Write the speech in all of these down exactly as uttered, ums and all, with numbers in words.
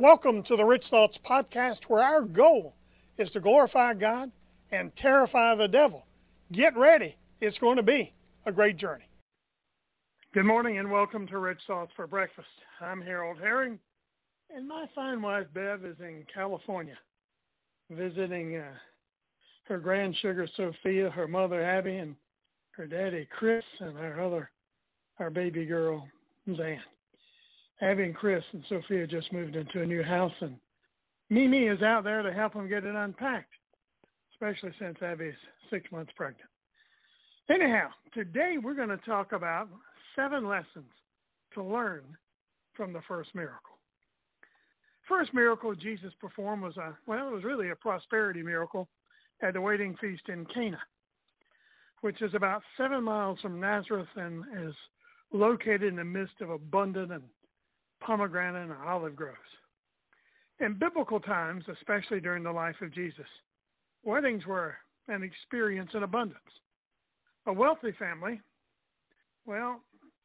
Welcome to the Rich Thoughts Podcast, where our goal is to glorify God and terrify the devil. Get ready. It's going to be a great journey. Good morning and welcome to Rich Thoughts for Breakfast. I'm Harold Herring, and my fine wife, Bev, is in California visiting uh, her grandsugar, Sophia, her mother, Abby, and her daddy, Chris, and our other, our baby girl, Zan. Abby and Chris and Sophia just moved into a new house, and Mimi is out there to help them get it unpacked, especially since Abby's six months pregnant. Anyhow, today we're going to talk about seven lessons to learn from the first miracle. First miracle Jesus performed was a, well, it was really a prosperity miracle at the wedding feast in Cana, which is about seven miles from Nazareth and is located in the midst of abundant and pomegranate and olive groves. In biblical times, especially during the life of Jesus, weddings were an experience in abundance. A wealthy family, well,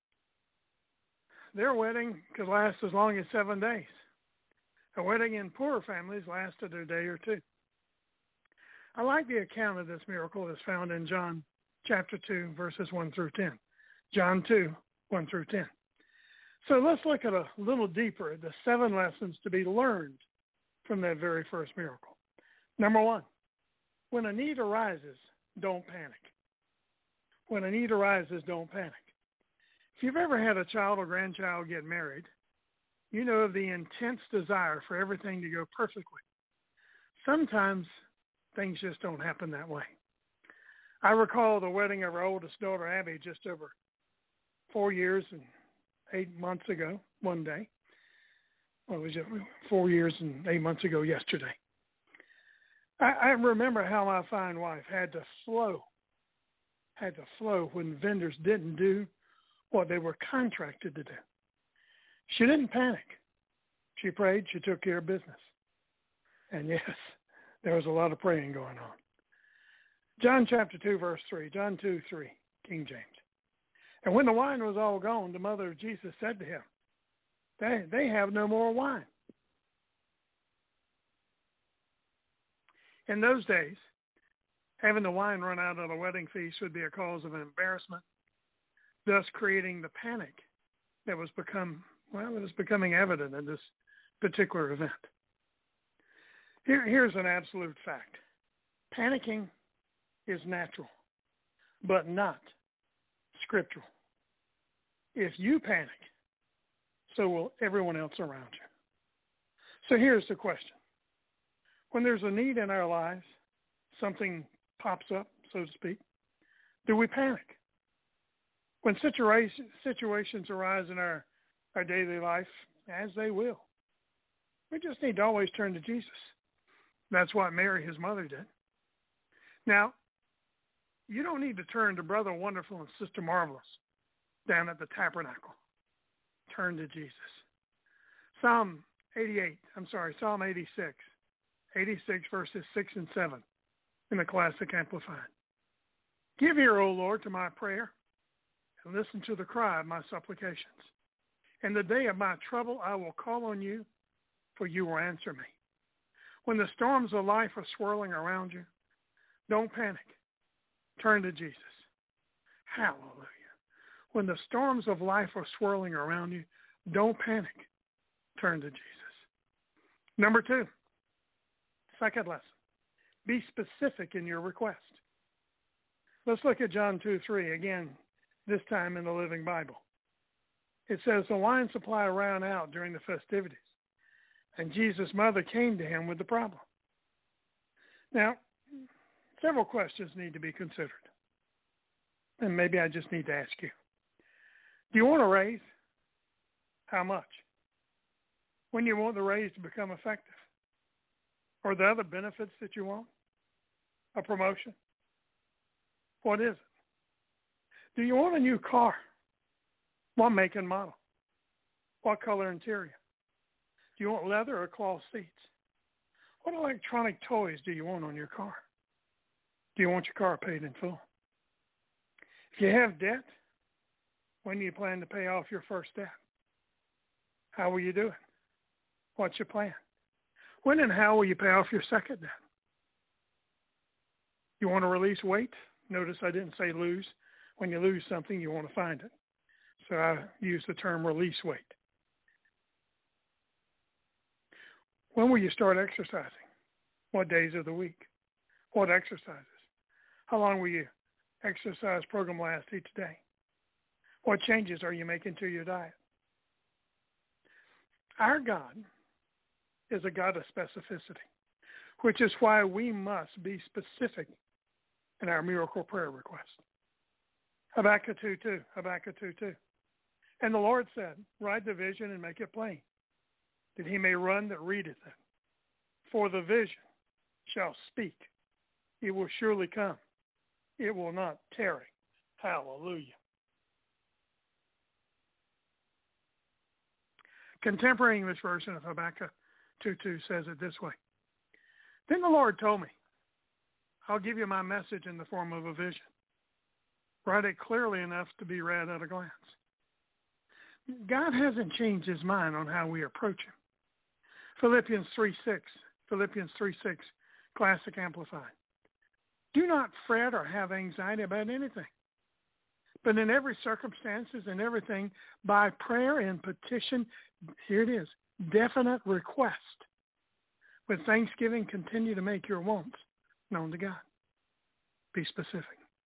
their wedding could last as long as seven days. A wedding in poorer families lasted a day or two. I like the account of this miracle that's found in John chapter two, verses one through ten. John two, one through ten. So let's look at a little deeper at the seven lessons to be learned from that very first miracle. Number one, when a need arises, don't panic. When a need arises, don't panic. If you've ever had a child or grandchild get married, you know of the intense desire for everything to go perfectly. Sometimes things just don't happen that way. I recall the wedding of our oldest daughter, Abby, just over four years and eight months ago, one day. Well, it was four years and eight months ago yesterday. I, I remember how my fine wife had to flow, had to flow when vendors didn't do what they were contracted to do. She didn't panic. She prayed. She took care of business. And yes, there was a lot of praying going on. John chapter two, verse three. John two, three, King James. And when the wine was all gone, the mother of Jesus said to him, they, they have no more wine. In those days, having the wine run out at a wedding feast would be a cause of embarrassment, thus creating the panic that was become, well, it was becoming evident in this particular event. Here, here's an absolute fact. Panicking is natural, but not scriptural. If you panic, so will everyone else around you. So here's the question. When there's a need in our lives, something pops up, so to speak, do we panic? When situation, situations arise in our, our daily life, as they will, we just need to always turn to Jesus. That's what Mary, his mother, did. Now, you don't need to turn to Brother Wonderful and Sister Marvelous down at the tabernacle. Turn to Jesus. Psalm eighty-eight, I'm sorry, Psalm eighty-six, eighty-six verses six and seven in the Classic Amplified. Give ear, O Lord, to my prayer, and listen to the cry of my supplications. In the day of my trouble, I will call on you, for you will answer me. When the storms of life are swirling around you, don't panic. Turn to Jesus. Hallelujah. When the storms of life are swirling around you, don't panic. Turn to Jesus. Number two, second lesson, be specific in your request. Let's look at John two, three again, this time in the Living Bible. It says, the wine supply ran out during the festivities, and Jesus' mother came to him with the problem. Now, several questions need to be considered. And maybe I just need to ask you. Do you want a raise? How much? When you want the raise to become effective? Or the other benefits that you want? A promotion? What is it? Do you want a new car? What make and model? What color interior? Do you want leather or cloth seats? What electronic toys do you want on your car? Do you want your car paid in full? If you have debt, when do you plan to pay off your first debt? How will you do it? What's your plan? When and how will you pay off your second debt? You want to release weight? Notice I didn't say lose. When you lose something, you want to find it. So I use the term release weight. When will you start exercising? What days of the week? What exercises? How long will your exercise program last each day? What changes are you making to your diet? Our God is a God of specificity, which is why we must be specific in our miracle prayer request. Habakkuk two two, Habakkuk two two. And the Lord said, write the vision and make it plain, that he may run that readeth it. For the vision shall speak. It will surely come. It will not tarry. Hallelujah. Contemporary English version of Habakkuk two two says it this way. Then the Lord told me, I'll give you my message in the form of a vision. Write it clearly enough to be read at a glance. God hasn't changed his mind on how we approach him. Philippians three six, Philippians three six, Classic Amplified. Do not fret or have anxiety about anything, but in every circumstances and everything, by prayer and petition, here it is, definite request. With thanksgiving, continue to make your wants known to God. Be specific.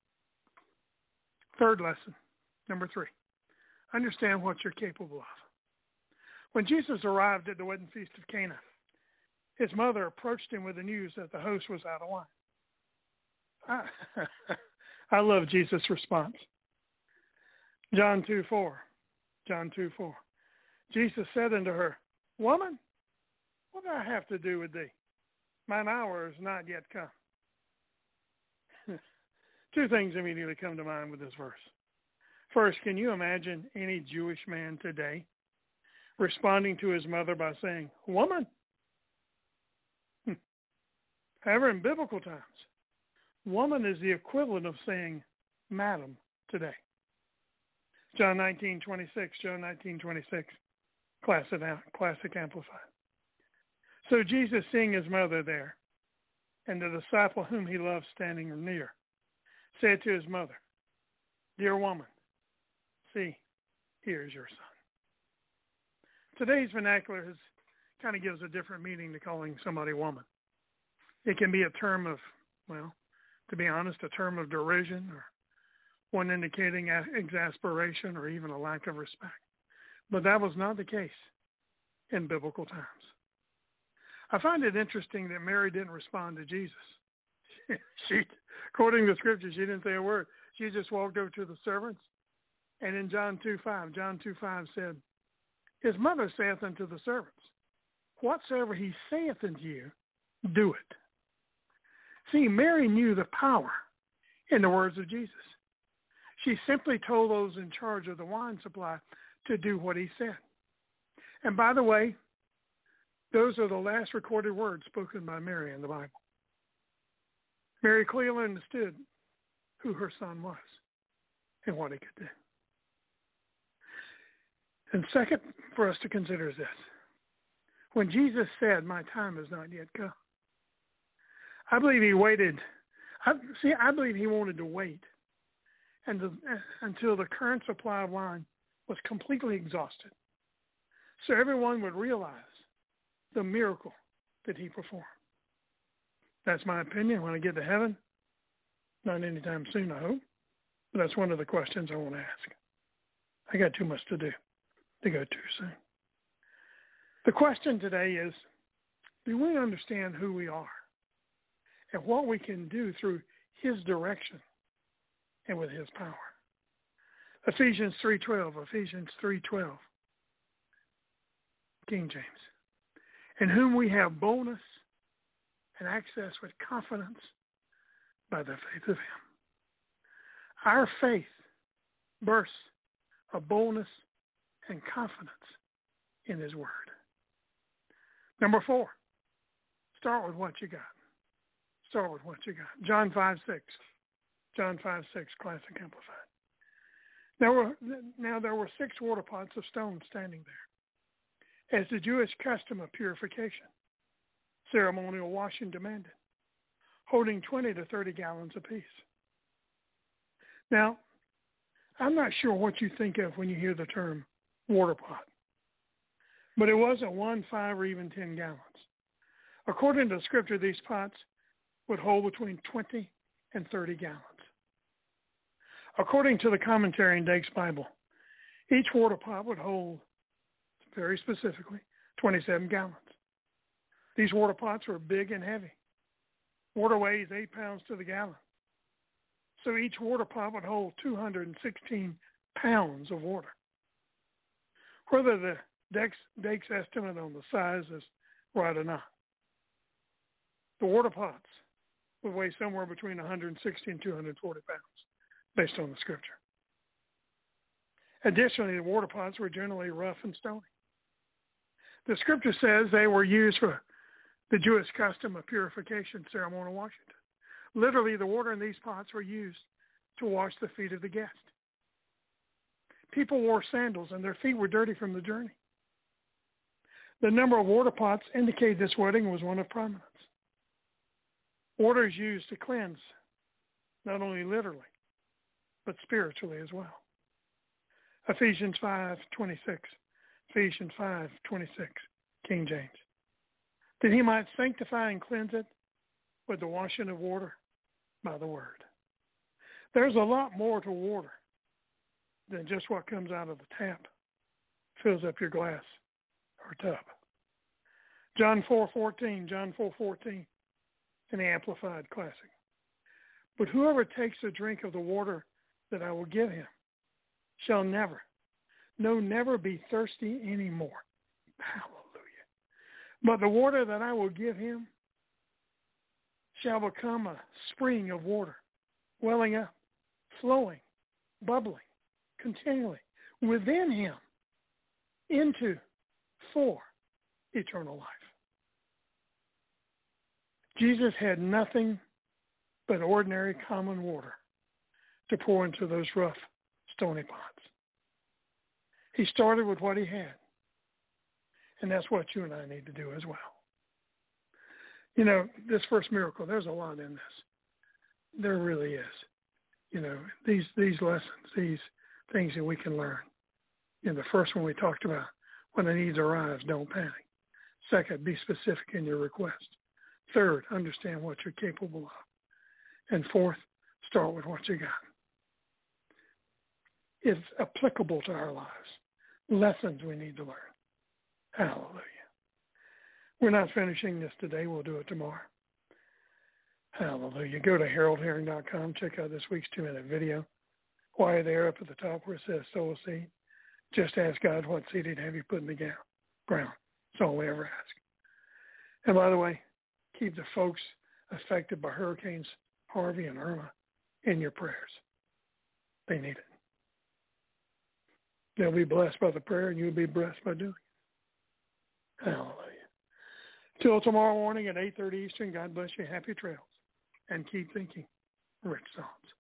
Third lesson, number three. Understand what you're capable of. When Jesus arrived at the wedding feast of Cana, his mother approached him with the news that the host was out of wine. I, I love Jesus' response. John two four. John two four. Jesus said unto her, Woman, what do I have to do with thee? Mine hour is not yet come. Two things immediately come to mind with this verse. First, can you imagine any Jewish man today responding to his mother by saying, Woman? However, in biblical times, woman is the equivalent of saying madam today. John nineteen twenty-six, John nineteen twenty-six, classic, classic Amplified. So Jesus, seeing his mother there, and the disciple whom he loved standing near, said to his mother, Dear woman, see, here is your son. Today's vernacular has, kind of gives a different meaning to calling somebody woman. It can be a term of, well, to be honest, a term of derision or one indicating exasperation or even a lack of respect. But that was not the case in biblical times. I find it interesting that Mary didn't respond to Jesus. She, according to the scripture, she didn't say a word. She just walked over to the servants. And in John two five, John two five said, His mother saith unto the servants, Whatsoever he saith unto you, do it. See, Mary knew the power in the words of Jesus. She simply told those in charge of the wine supply to do what he said. And by the way, those are the last recorded words spoken by Mary in the Bible. Mary clearly understood who her son was and what he could do. And second, for us to consider is this. When Jesus said, my time has not yet come, I believe he waited. I, see, I believe he wanted to wait and the, until the current supply of wine was completely exhausted, so everyone would realize the miracle that he performed. That's my opinion. When I get to heaven, not anytime soon, I hope, but that's one of the questions I want to ask. I got too much to do to go too soon. The question today is, do we understand who we are and what we can do through his direction and with his power? Ephesians three twelve, Ephesians three twelve, King James. In whom we have boldness and access with confidence by the faith of him. Our faith bursts of boldness and confidence in his word. Number four, start with what you got. Start with what you got. John five six. John five six, Classic Amplified. There were, now there were six water pots of stone standing there, as the Jewish custom of purification, ceremonial washing demanded, holding twenty to thirty gallons apiece. Now, I'm not sure what you think of when you hear the term water pot, but it wasn't one, five, or even ten gallons. According to Scripture, these pots would hold between twenty and thirty gallons. According to the commentary in Dake's Bible, each water pot would hold, very specifically, twenty-seven gallons. These water pots were big and heavy. Water weighs eight pounds to the gallon. So each water pot would hold two hundred sixteen pounds of water. Whether the Dake's, Dake's estimate on the size is right or not, the water pots would weigh somewhere between one hundred sixty and two hundred forty pounds, based on the Scripture. Additionally, the water pots were generally rough and stony. The Scripture says they were used for the Jewish custom of purification, ceremonial washing. Literally, the water in these pots were used to wash the feet of the guest. People wore sandals, and their feet were dirty from the journey. The number of water pots indicated this wedding was one of prominence. Water is used to cleanse, not only literally, but spiritually as well. Ephesians five twenty-six, Ephesians five twenty-six, King James. That he might sanctify and cleanse it with the washing of water by the word. There's a lot more to water than just what comes out of the tap, fills up your glass or tub. John four fourteen, John four fourteen, in the Amplified Classic. But whoever takes a drink of the water that I will give him shall never, no, never be thirsty anymore. Hallelujah. But the water that I will give him shall become a spring of water, welling up, flowing, bubbling, continually within him into for eternal life. Jesus had nothing but ordinary common water to pour into those rough, stony pots. He started with what he had, and that's what you and I need to do as well. You know, this first miracle, there's a lot in this. There really is. You know, these these lessons, these things that we can learn. You know, the first one we talked about, when the needs arise, don't panic. Second, be specific in your request. Third, understand what you're capable of. And fourth, start with what you got. It's applicable to our lives. Lessons we need to learn. Hallelujah. We're not finishing this today. We'll do it tomorrow. Hallelujah. Go to harold herring dot com. Check out this week's two-minute video. While you're there, up at the top where it says sow a seed, just ask God what seed he'd have you put in the ground. That's all we ever ask. And by the way, keep the folks affected by Hurricanes Harvey and Irma in your prayers. They need it. They'll be blessed by the prayer, and you'll be blessed by doing it. Hallelujah. Till tomorrow morning at eight thirty Eastern, God bless you. Happy trails. And keep thinking rich thoughts.